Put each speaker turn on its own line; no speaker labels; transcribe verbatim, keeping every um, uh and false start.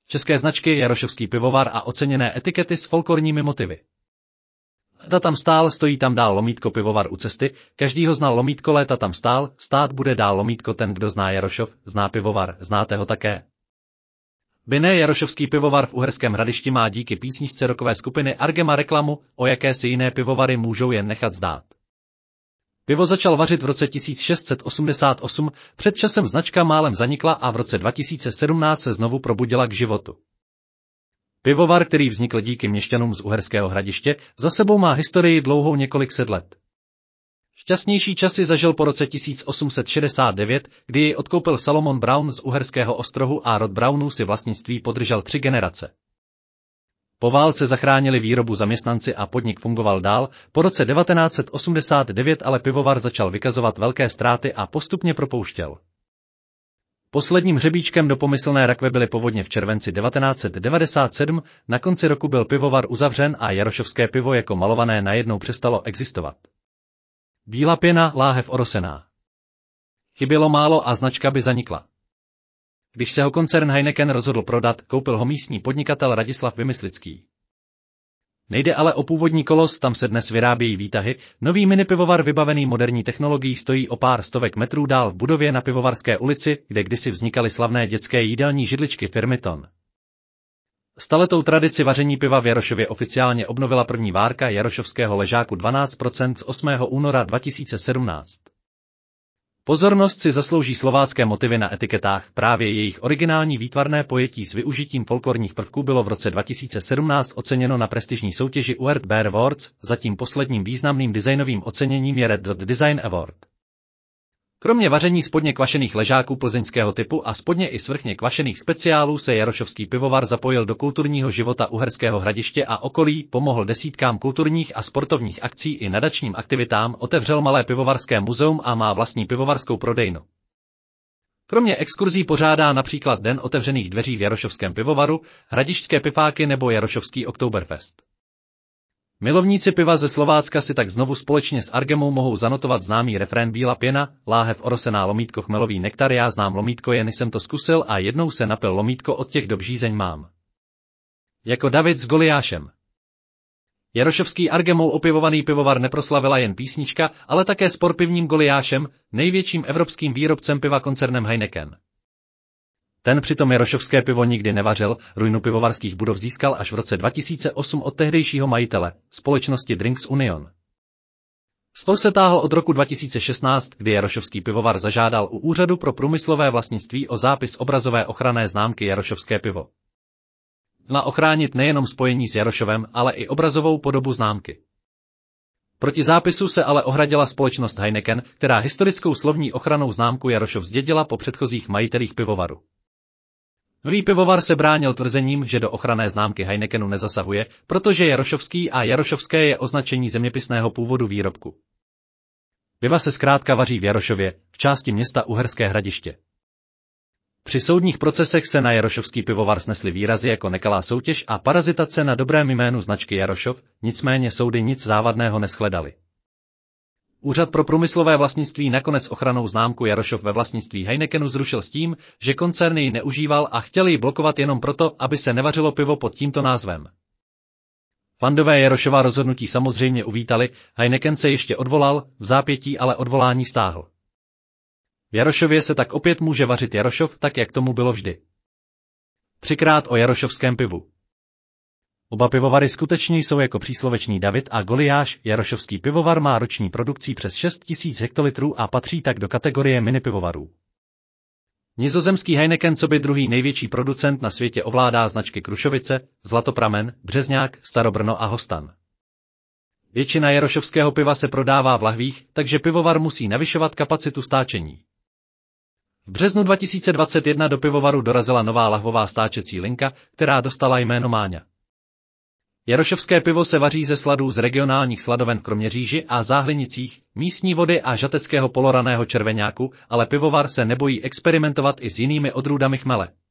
české značky, Jarošovský pivovar a oceněné etikety s folklorními motivy. Léta tam stál, stojí tam dál lomítko pivovar u cesty, každý ho znal lomítko léta tam stál, stát bude dál lomítko ten, kdo zná Jarošov, zná pivovar, znáte ho také. Bine Jarošovský pivovar v Uherském Hradišti má díky písničce rockové skupiny Argema reklamu, o jaké si jiné pivovary můžou jen nechat zdát. Pivo začal vařit v roce tisíc šest set osmdesát osm, před časem značka málem zanikla a v roce dva tisíce sedmnáct se znovu probudila k životu. Pivovar, který vznikl díky měšťanům z Uherského Hradiště, za sebou má historii dlouhou několik set let. Šťastnější časy zažil po roce tisíc osm set šedesát devět, kdy jej odkoupil Salomon Brown z Uherského Ostrohu a rod Brownů si vlastnictví podržel tři generace. Po válce zachránili výrobu zaměstnanci a podnik fungoval dál, po roce devatenáct set osmdesát devět ale pivovar začal vykazovat velké ztráty a postupně propouštěl. Posledním hřebíčkem do pomyslné rakve byly povodně v červenci devatenáct set devadesát sedm, na konci roku byl pivovar uzavřen a jarošovské pivo jako malované najednou přestalo existovat. Bílá pěna, láhev orosená. Chybělo málo a značka by zanikla. Když se ho koncern Heineken rozhodl prodat, koupil ho místní podnikatel Radislav Vymyslický. Nejde ale o původní kolos, tam se dnes vyrábějí výtahy, nový minipivovar vybavený moderní technologií stojí o pár stovek metrů dál v budově na Pivovarské ulici, kde kdysi vznikaly slavné dětské jídelní židličky firmy Ton. Staletou tradici vaření piva v Jarošově oficiálně obnovila první várka jarošovského ležáku dvanáct procent z osmého února dva tisíce sedmnáct. Pozornost si zaslouží slovácké motivy na etiketách, právě jejich originální výtvarné pojetí s využitím folklorních prvků bylo v roce dva tisíce sedmnáct oceněno na prestižní soutěži U R T Bear Awards, zatím posledním významným designovým oceněním je Red Dot Design Award. Kromě vaření spodně kvašených ležáků plzeňského typu a spodně i svrchně kvašených speciálů se Jarošovský pivovar zapojil do kulturního života Uherského Hradiště a okolí, pomohl desítkám kulturních a sportovních akcí i nadačním aktivitám, otevřel malé pivovarské muzeum a má vlastní pivovarskou prodejnu. Kromě exkurzí pořádá například Den otevřených dveří v Jarošovském pivovaru, hradišťské pifáky nebo Jarošovský Oktoberfest. Milovníci piva ze Slovácka si tak znovu společně s Argemou mohou zanotovat známý refrén Bílá pěna, láhev orosená lomítko chmelový nektar, já znám lomítko, jen jsem to zkusil a jednou se napil lomítko, od těch dob žízeň mám. Jako David s Goliášem. Jarošovský Argemou opivovaný pivovar neproslavila jen písnička, ale také spor pivním Goliášem, největším evropským výrobcem piva koncernem Heineken. Ten přitom jarošovské pivo nikdy nevařil, ruinu pivovarských budov získal až v roce dva tisíce osm od tehdejšího majitele, společnosti Drinks Union. Spor se táhl od roku dva tisíce šestnáct, kdy Jarošovský pivovar zažádal u Úřadu pro průmyslové vlastnictví o zápis obrazové ochranné známky Jarošovské pivo. Měla ochránit nejenom spojení s Jarošovem, ale i obrazovou podobu známky. Proti zápisu se ale ohradila společnost Heineken, která historickou slovní ochrannou známku Jarošov zdědila po předchozích majitelích pivovaru. Nový pivovar se bránil tvrzením, že do ochranné známky Heinekenu nezasahuje, protože Jarošovský a Jarošovské je označení zeměpisného původu výrobku. Piva se zkrátka vaří v Jarošově, v části města Uherské Hradiště. Při soudních procesech se na Jarošovský pivovar snesly výrazy jako nekalá soutěž a parazitace na dobrém jménu značky Jarošov, nicméně soudy nic závadného neshledaly. Úřad pro průmyslové vlastnictví nakonec ochrannou známku Jarošov ve vlastnictví Heinekenu zrušil s tím, že koncern ji neužíval a chtěl ji blokovat jenom proto, aby se nevařilo pivo pod tímto názvem. Fandové Jarošova rozhodnutí samozřejmě uvítali, Heineken se ještě odvolal, v zápětí ale odvolání stáhl. V Jarošově se tak opět může vařit Jarošov, tak jak tomu bylo vždy. Třikrát o jarošovském pivu. Oba pivovary skutečně jsou jako příslovečný David a Goliáš, Jarošovský pivovar má roční produkcí přes šest tisíc hektolitrů a patří tak do kategorie minipivovarů. Nizozemský Heineken coby druhý největší producent na světě ovládá značky Krušovice, Zlatopramen, Březňák, Starobrno a Hostan. Většina jarošovského piva se prodává v lahvích, takže pivovar musí navyšovat kapacitu stáčení. V březnu dva tisíce dvacet jedna do pivovaru dorazila nová lahvová stáčecí linka, která dostala jméno Máňa. Jarošovské pivo se vaří ze sladů z regionálních sladoven v Kroměříži a Záhlinicích, místní vody a žateckého poloraného červeňáku, ale pivovar se nebojí experimentovat i s jinými odrůdami chmele.